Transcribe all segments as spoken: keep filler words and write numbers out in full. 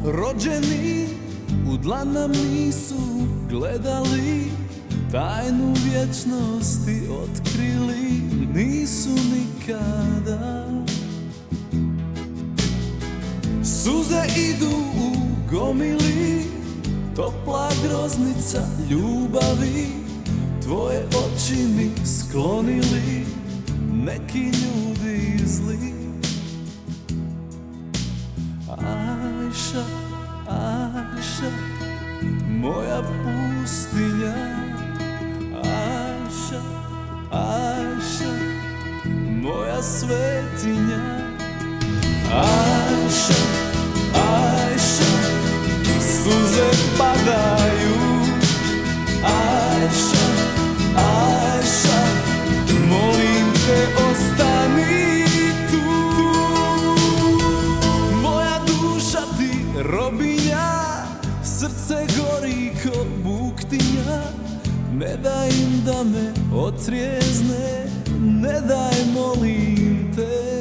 Rođeni u dlan nam nisu gledali, tajnu vječnosti otkrili nisu nikada. Suze idu u gomili, topla groznica ljubavi, tvoje oči mi sklonili neki ljudi zli. Ajša, Ajša, moja pustinja. Ajša, Ajša, moja svetinja. Ajša, Ajša, suze padaju. Ajša, Ajša, molim te ostani tu. Moja duša ti robinja, srce gori ko buktinja. Ne daj im da me otrijezne, ne daj molim te.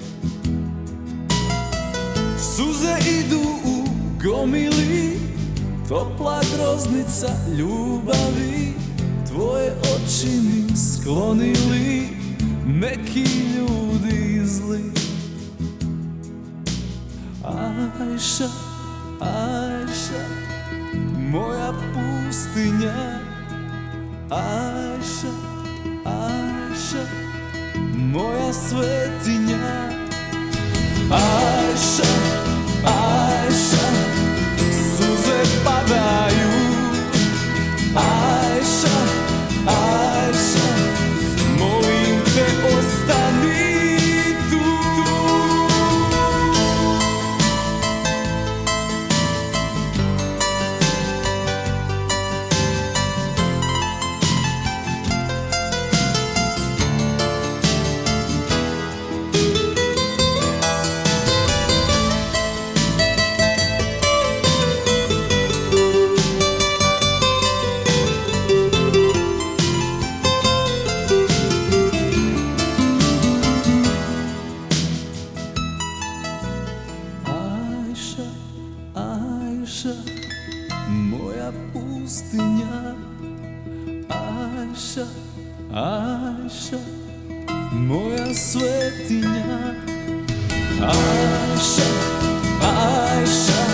Suze idu u gomili, topla groznica ljubavi, tvoje oči mi sklonili neki ljudi zli. Ajša, Ajša, moja pustinja. Ajša, Ajša, moja svetinja. Ajša, Ajša, suze padaju. Ajša, Ajša, molim te ostani tu. Ajša, moja pustinja. Ajša, Ajša, moja svetinja. Ajša, Ajša,